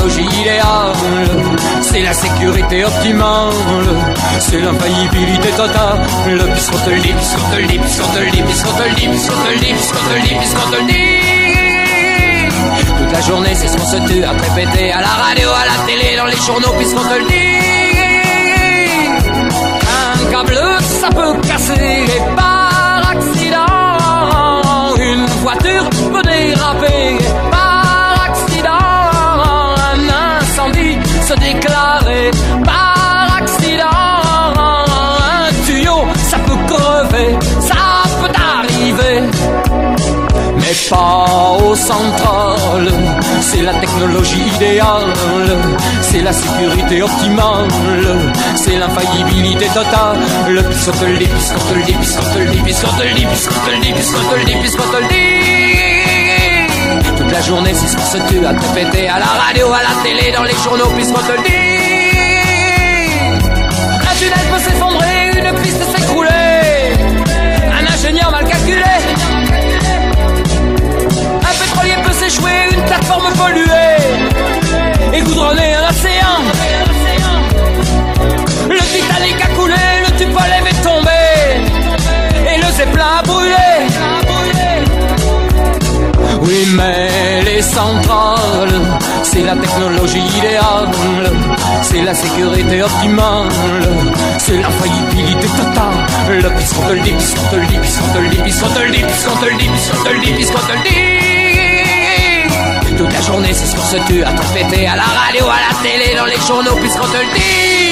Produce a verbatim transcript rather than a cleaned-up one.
technologie idéale, c'est la sécurité optimale, c'est l'infaillibilité totale. Puisqu'on te le dit, puisqu'on te le dit, puisqu'on te le dit, puisqu'on te le dit, puisqu'on te le dit, puisqu'on te le dit, puisqu'on te le dit. Toute la journée, c'est ce qu'on se tue à te répéter à la radio, à la télé, dans les journaux, puisqu'on te le dit. Un câble, ça peut casser, et par accident, une voiture peut déraper, et par accident, un incendie se déclarer, par accident, un tuyau, ça peut crever, ça peut arriver. Mais pas au central, c'est la technologie idéale, c'est la sécurité optimale, c'est l'infaillibilité totale. Puisqu'on te le dit, puisqu'on te le dit, puisqu'on te le dit, puisqu'on te le dit, puisqu'on te le dit, puisqu'on te le dit, puisqu'on te le dit. Toute la journée, c'est ce qu'on se tue à te répéter à la radio, à la télé, dans les journaux, puisqu'on te le dit. Un tunnel peut s'effondrer, une piste s'écrouler, un ingénieur mal calculé. Un pétrolier peut s'échouer, une plateforme polluée et goudronner un océan. Le Titanic a coulé, le Tupolev est tombé et le Zeppelin a brûlé. Oui, mais les centrales, c'est la technologie idéale, c'est la sécurité optimale, c'est l'infaillibilité totale. Puisqu'on te le dit, puisqu'on te le dit, puisqu'on te le dit, puisqu'on te le dit, puisqu'on te le dit, puisqu'on te le dit, puisqu'on te le dit. Toute la journée, c'est ce qu'on se tue à te répéter à la radio, à la télé, dans les journaux, puisqu'on te le dit.